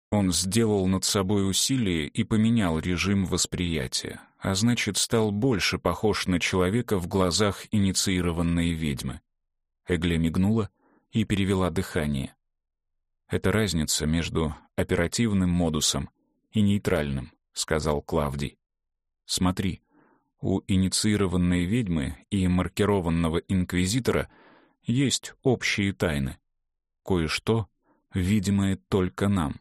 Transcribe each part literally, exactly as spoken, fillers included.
Он сделал над собой усилие и поменял режим восприятия, а значит, стал больше похож на человека в глазах инициированной ведьмы. Эгле мигнула и перевела дыхание. «Это разница между оперативным модусом и нейтральным», — сказал Клавдий. «Смотри, у инициированной ведьмы и маркированного инквизитора есть общие тайны. Кое-что, видимое только нам».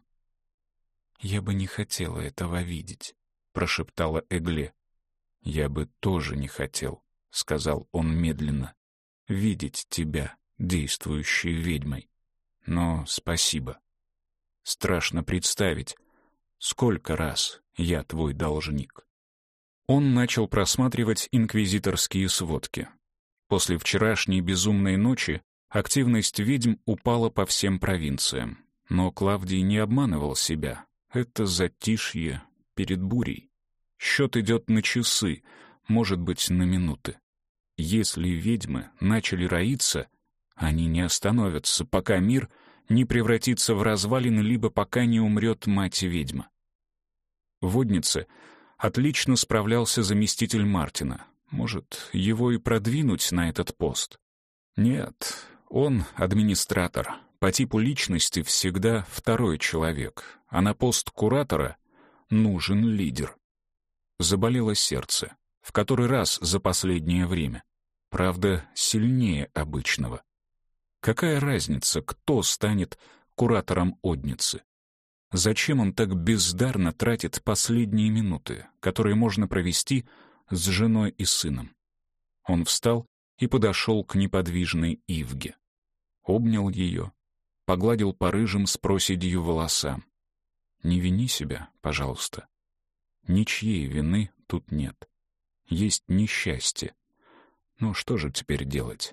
«Я бы не хотела этого видеть», — прошептала Эгле. «Я бы тоже не хотел», — сказал он медленно, — «видеть тебя, действующей ведьмой. Но спасибо. Страшно представить, сколько раз я твой должник». Он начал просматривать инквизиторские сводки. После вчерашней безумной ночи активность ведьм упала по всем провинциям. Но Клавдий не обманывал себя. Это затишье перед бурей. Счет идет на часы, может быть, на минуты. Если ведьмы начали роиться, они не остановятся, пока мир не превратится в развалины, либо пока не умрет мать-ведьма. В Воднице отлично справлялся заместитель Мартина. Может, его и продвинуть на этот пост? Нет, он администратор. По типу личности всегда второй человек, а на пост куратора нужен лидер. Заболело сердце, в который раз за последнее время. Правда, сильнее обычного. Какая разница, кто станет куратором Одницы? Зачем он так бездарно тратит последние минуты, которые можно провести с женой и сыном? Он встал и подошел к неподвижной Ивге. Обнял ее, погладил по рыжим с проседью волосам. «Не вини себя, пожалуйста. Ничьей вины тут нет. Есть несчастье. Ну что же теперь делать?»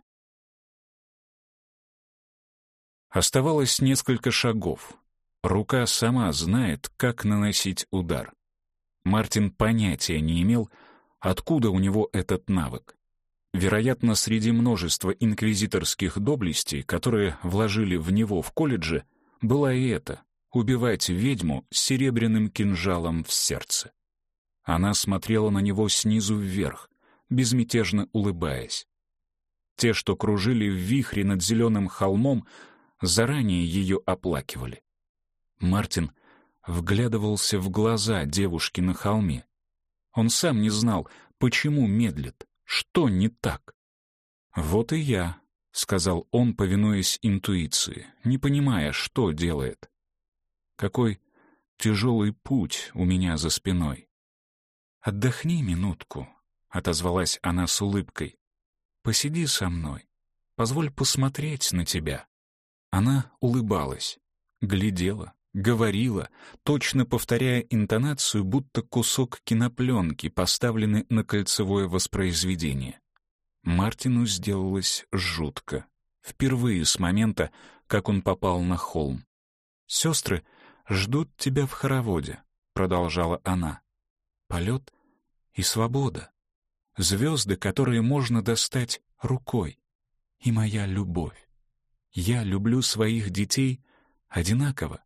Оставалось несколько шагов. Рука сама знает, как наносить удар. Мартин понятия не имел, откуда у него этот навык. Вероятно, среди множества инквизиторских доблестей, которые вложили в него в колледже, была и эта — убивать ведьму серебряным кинжалом в сердце. Она смотрела на него снизу вверх, безмятежно улыбаясь. Те, что кружили в вихре над зеленым холмом, заранее ее оплакивали. Мартин вглядывался в глаза девушки на холме. Он сам не знал, почему медлит, что не так. «Вот и я», — сказал он, повинуясь интуиции, не понимая, что делает. «Какой тяжелый путь у меня за спиной». «Отдохни минутку», — отозвалась она с улыбкой. «Посиди со мной, позволь посмотреть на тебя». Она улыбалась, глядела, говорила, точно повторяя интонацию, будто кусок кинопленки, поставленный на кольцевое воспроизведение. Мартину сделалось жутко. Впервые с момента, как он попал на холм. «Сестры ждут тебя в хороводе», — продолжала она. «Полет и свобода. Звезды, которые можно достать рукой. И моя любовь. Я люблю своих детей одинаково».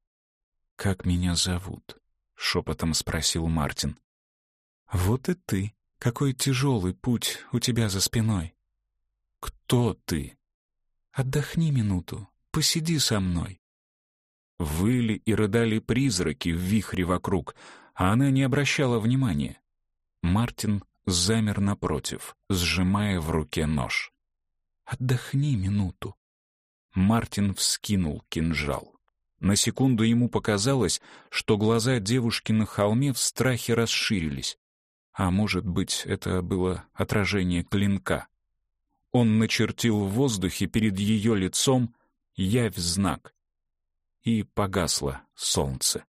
«Как меня зовут?» — шепотом спросил Мартин. «Вот и ты. Какой тяжелый путь у тебя за спиной». «Кто ты?» «Отдохни минуту, посиди со мной». Выли и рыдали призраки в вихре вокруг, а она не обращала внимания. Мартин замер напротив, сжимая в руке нож. «Отдохни минуту». Мартин вскинул кинжал. На секунду ему показалось, что глаза девушки на холме в страхе расширились. А может быть, это было отражение клинка. Он начертил в воздухе перед ее лицом явь-знак. И погасло солнце.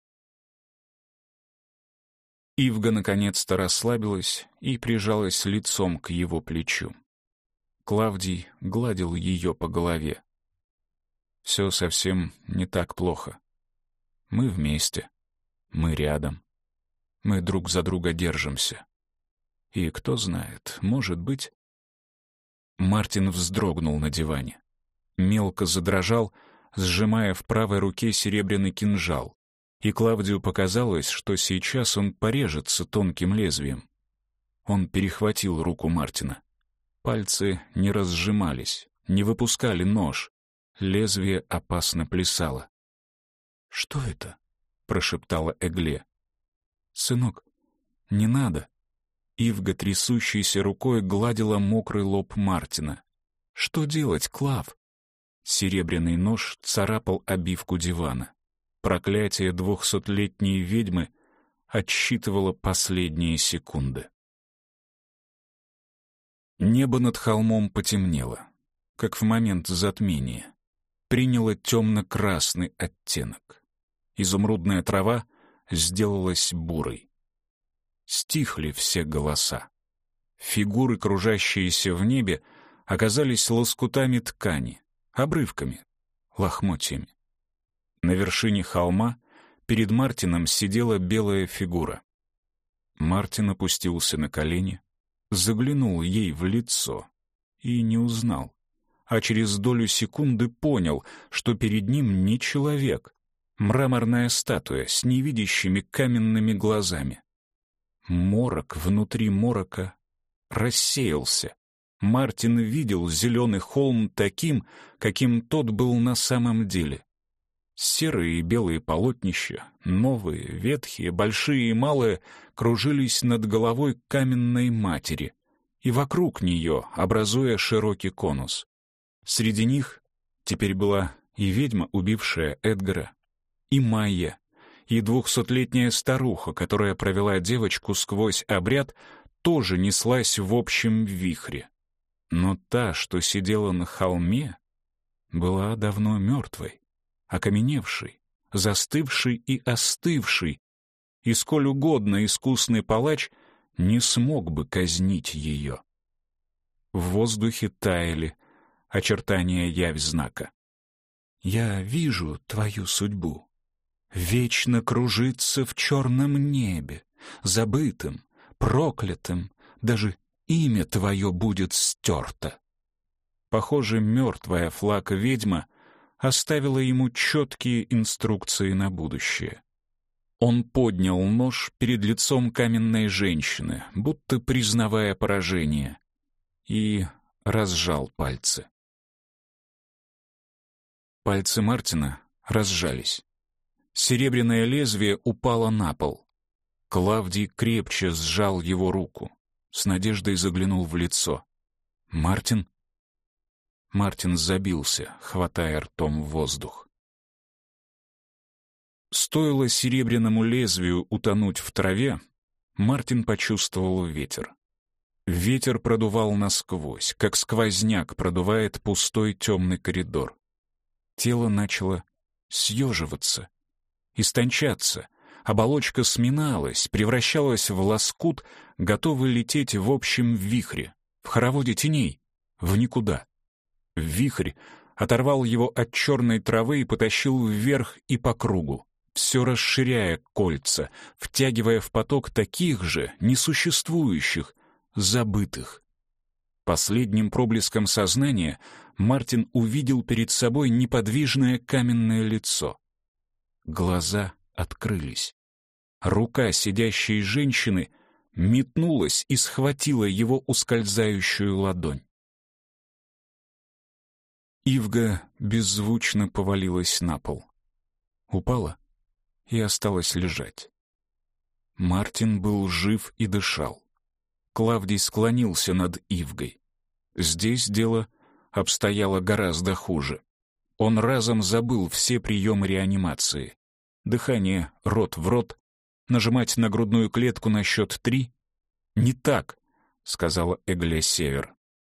Ивга наконец-то расслабилась и прижалась лицом к его плечу. Клавдий гладил ее по голове. «Все совсем не так плохо. Мы вместе, мы рядом, мы друг за друга держимся. И кто знает, может быть...» Мартин вздрогнул на диване. Мелко задрожал, сжимая в правой руке серебряный кинжал, и Клавдию показалось, что сейчас он порежется тонким лезвием. Он перехватил руку Мартина. Пальцы не разжимались, не выпускали нож. Лезвие опасно плясало. «Что это?» — прошептала Эгле. «Сынок, не надо». Ивга трясущейся рукой гладила мокрый лоб Мартина. «Что делать, Клав?» Серебряный нож царапал обивку дивана. Проклятие двухсотлетней ведьмы отсчитывало последние секунды. Небо над холмом потемнело, как в момент затмения. Приняло темно-красный оттенок. Изумрудная трава сделалась бурой. Стихли все голоса. Фигуры, кружащиеся в небе, оказались лоскутами ткани, обрывками, лохмотьями. На вершине холма перед Мартином сидела белая фигура. Мартин опустился на колени, заглянул ей в лицо и не узнал, а через долю секунды понял, что перед ним не человек, мраморная статуя с невидящими каменными глазами. Морок внутри морока рассеялся. Мартин видел зеленый холм таким, каким тот был на самом деле. Серые и белые полотнища, новые, ветхие, большие и малые, кружились над головой каменной матери и вокруг нее, образуя широкий конус. Среди них теперь была и ведьма, убившая Эдгара, и Майя, и двухсотлетняя старуха, которая провела девочку сквозь обряд, тоже неслась в общем вихре. Но та, что сидела на холме, была давно мертвой, окаменевшей, застывшей и остывшей, и сколь угодно искусный палач не смог бы казнить ее. В воздухе таяли очертания явь-знака. «Я вижу твою судьбу. Вечно кружиться в черном небе, забытым, проклятым, даже имя твое будет стерто». Похоже, мертвая флаг-ведьма оставила ему четкие инструкции на будущее. Он поднял нож перед лицом каменной женщины, будто признавая поражение, и разжал пальцы. Пальцы Мартина разжались. Серебряное лезвие упало на пол. Клавдий крепче сжал его руку, с надеждой заглянул в лицо. «Мартин?» Мартин забился, хватая ртом воздух. Стоило серебряному лезвию утонуть в траве, Мартин почувствовал ветер. Ветер продувал насквозь, как сквозняк продувает пустой темный коридор. Тело начало съеживаться, истончаться, оболочка сминалась, превращалась в лоскут, готовый лететь в общем вихре, в хороводе теней, в никуда. Вихрь оторвал его от черной травы и потащил вверх и по кругу, все расширяя кольца, втягивая в поток таких же, несуществующих, забытых. Последним проблеском сознания Мартин увидел перед собой неподвижное каменное лицо. Глаза открылись. Рука сидящей женщины метнулась и схватила его ускользающую ладонь. Ивга беззвучно повалилась на пол. Упала и осталась лежать. Мартин был жив и дышал. Клавдий склонился над Ивгой. Здесь дело обстояло гораздо хуже. Он разом забыл все приемы реанимации. Дыхание рот в рот, нажимать на грудную клетку на счет три. «Не так», — сказала Эгле Север.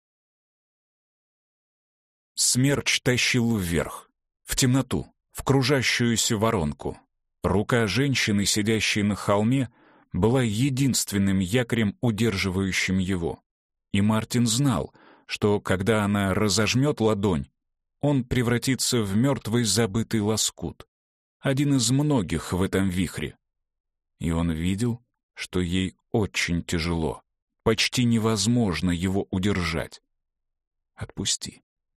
Смерч тащил вверх, в темноту, в кружащуюся воронку. Рука женщины, сидящей на холме, была единственным якорем, удерживающим его. И Мартин знал, что когда она разожмет ладонь, он превратится в мертвый забытый лоскут, один из многих в этом вихре. И он видел, что ей очень тяжело, почти невозможно его удержать. «Отпусти.